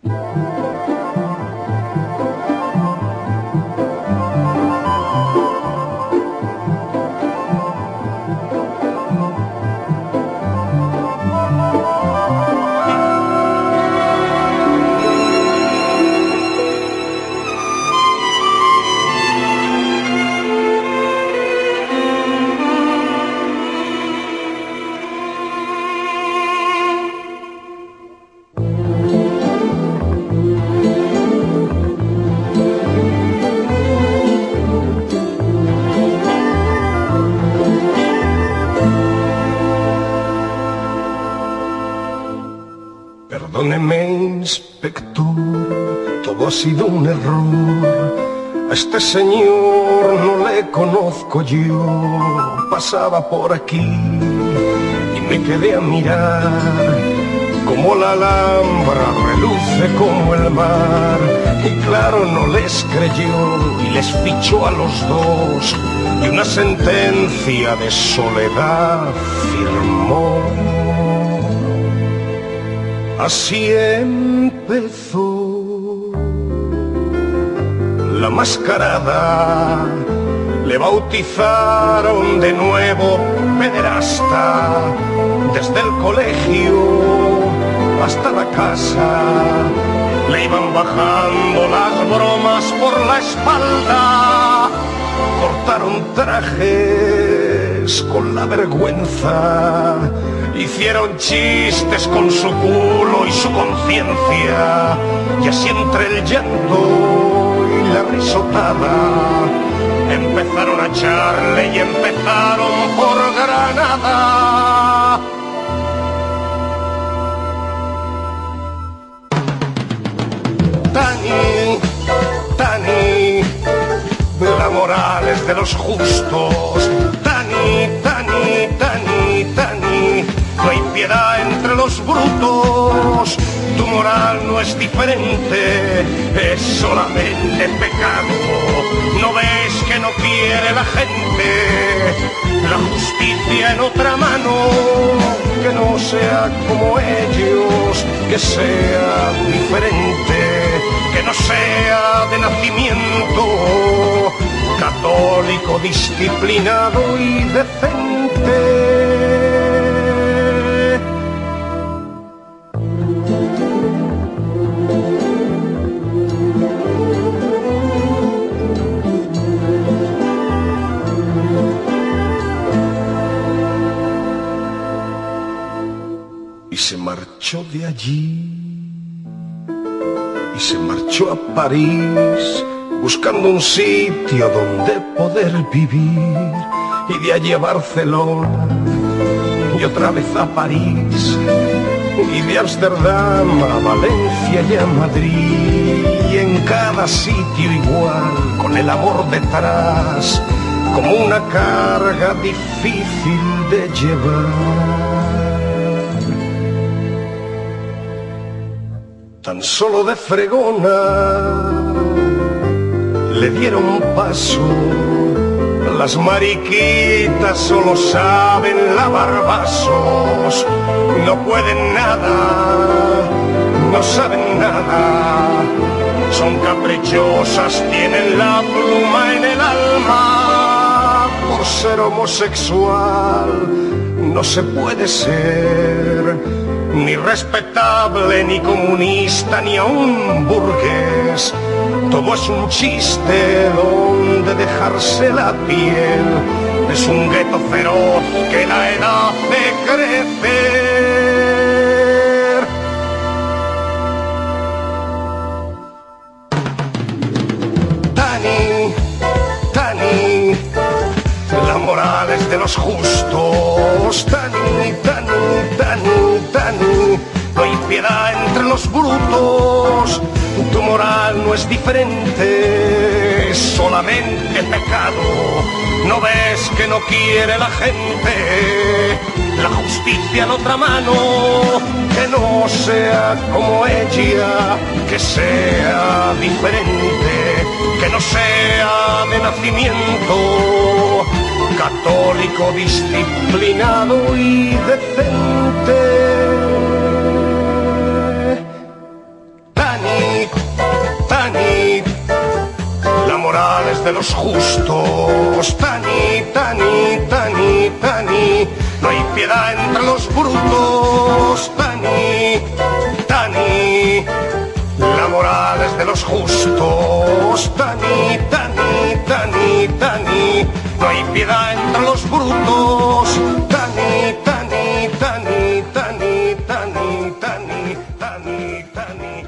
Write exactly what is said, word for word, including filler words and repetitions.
Perdóneme, inspector, todo ha sido un error. A este señor no le conozco yo. Pasaba por aquí y me quedé a mirar como la Alhambra reluce como el mar. Y claro, no les creyó y les fichó a los dos y una sentencia de soledad firmó. Así empezó la mascarada, le bautizaron de nuevo pederasta, desde el colegio hasta la casa, le iban bajando las bromas por la espalda, cortaron trajes con la vergüenza, hicieron chistes con su culo y su conciencia, y así entre el llanto y la risotada, empezaron a echarle y empezaron por Granada. Tani, Tani, la moral es de los justos. Tani, Tani, Tani, Tani, no hay piedad entre los brutos. Tu moral no es diferente, es solamente pecado. ¿No ves que no quiere la gente la justicia en otra mano? Que no sea como ellos, que sea diferente, que no sea de nacimiento, católico, disciplinado y decente. Y se marchó de allí, y se marchó a París, buscando un sitio donde poder vivir, y de allí a Barcelona, y otra vez a París, y de Ámsterdam a Valencia y a Madrid, y en cada sitio igual, con el amor detrás, como una carga difícil de llevar. Tan solo de fregona le dieron paso, las mariquitas solo saben lavar vasos, no pueden nada, no saben nada, son caprichosas, tienen la pluma en el alma. Por ser homosexual no se puede ser ni respetable, ni comunista, ni aún burgués. Todo es un chiste donde dejarse la piel. Es un gueto feroz que la edad hace crecer. Tani, Tani, la moral es de los justos. Tani, Tani, Tani, Tani, no hay piedad entre los brutos. Tu moral no es diferente, es solamente pecado. ¿No ves que no quiere la gente la justicia en otra mano? Que no sea como ella, que sea diferente, que no sea de nacimiento, católico, disciplinado y decente. Tani, es de los justos. Tani, tani, tani, tani, no hay piedad entre los brutos. Tani, tani, la moral es de los justos. Tani, tani, tani, tani, no hay piedad entre los brutos. Tani, tani, tani, tani, tani, tani, tani, tani.